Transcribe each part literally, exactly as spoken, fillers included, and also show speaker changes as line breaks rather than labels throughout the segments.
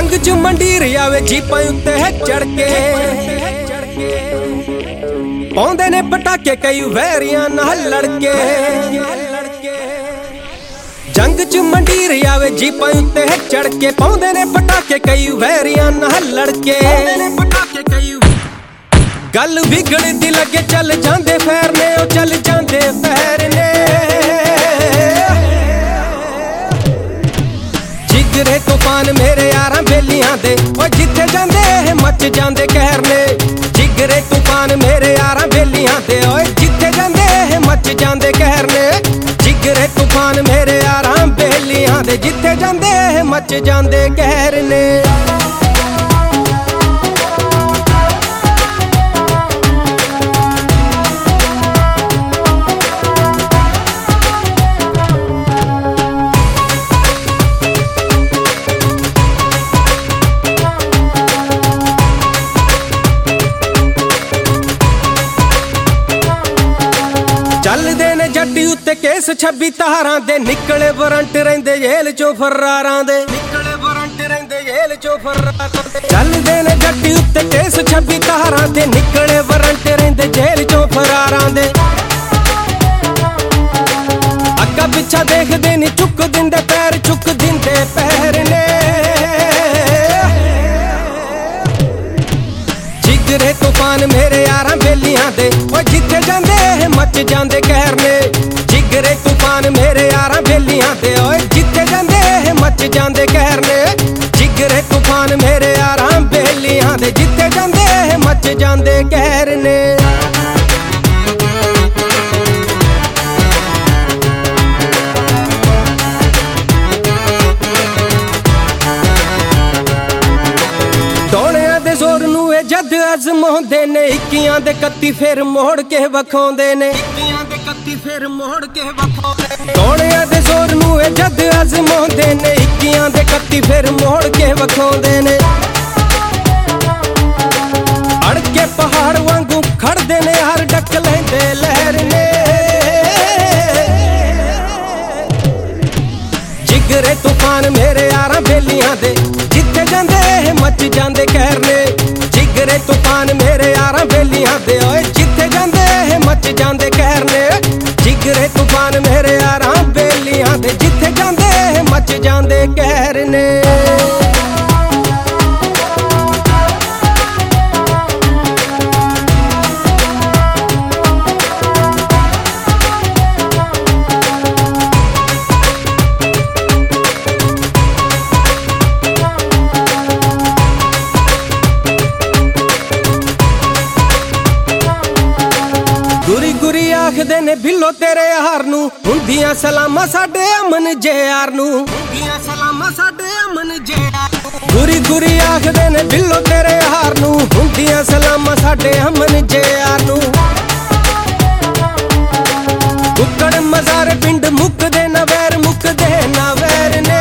जंग च मंडीर आवे जीपां उत्ते है चढ़ के पाउंदे ने पटाके कई वैरियां नाल लड़के। जंग च मंडीर आवे जीपां उत्ते है चढ़ के पाउंदे ने पटाके कई वैरियां नाल लड़के। गल बिगड़दी लगे चल जांदे फैरने ओ चल जांदे फैरने। जिगरे तूफान मेरे यारां बेलियां दे ओ जिथे जांदे मच जांदे कहर ने। जिगरे तूफान मेरे यारां बेलियां दे ओ जिथे जांदे मच जांदे कहर ने। जिगरे तूफान मेरे यारां बेलियां दे जिथे जांदे मच जांदे कहर ने। चलदे ने जट्टी उत्ते केस छब्बी तारां दे निकले वारंट रहिंदे जेल चों फरारां दे। निकले वारंट रहिंदे जेल चों फरारां दे। चलदे ने जट्टी उत्ते केस छब्बी तारां दे निकले वारंट रहिंदे जेल चों फरारां दे। अग्गा पिछा देखदे नी चुक दिंदे पैर चुक दिंदे पैर ने। जिगरे तूफान मेरे यारां बेलियां दे ओ जिथे जांदे मच जांदे कहर ने। जिगरे तूफान मेरे यारां बेलियां दे ओ जिथे जांदे मच जांदे कहर ने। जिगरे तूफान मेरे यारां बेलियां दे जिथे जांदे मच जांदे कहर ने। जद अजमाउंदे ने इक्कियां दे कत्ती फिर मोड़ के वखाउंदे ने। इक्कियां दे कत्ती फिर मोड़ के वखाउंदे ने। टोलियां दे जोर नूं जद अजमाउंदे ने इक्कियां दे कत्ती फिर मोड़ के वखाउंदे ने। अड़ के पहाड़ वांगू खड़दे ने हर डक लैंदे लहर ने। जिगरे तूफान मेरे यारां बेलियां दे जिथे जांदे मच जांदे कहर ने। जिगरे तूफान मेरे यारां बेलियां दे ओए जिथे जांदे मच जांदे कहर ने। जिगरे तूफान मेरे यारां बेलियां दे जिथे जांदे मच जांदे कहर ने। गुरी गुरी आखदे ने बिल्लो तेरे यार नू हुंदियां सलामां साडे अमन जे यार नू। हुंदियां सलामां साडे अमन जे यार नू। गुरी गुरी आखदे ने बिल्लो तेरे यार नू हुंदियां सलामां साडे अमन जे यार नू। कुक्कड़ मज़ार पिंड मुकदे ना वैर मुकदे ना वैर ने।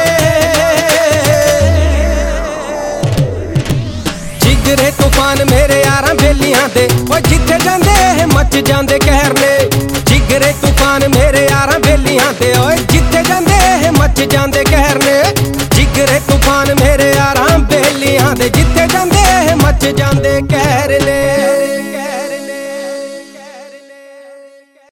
जिगरे तूफान मेरे यारां बेलियां दे ओ जिथे जांदे मच जांदे कहर ने। जिगरे तूफान मेरे यारां बेलियां दे ओ जिथे जांदे मच जांदे कहर ने।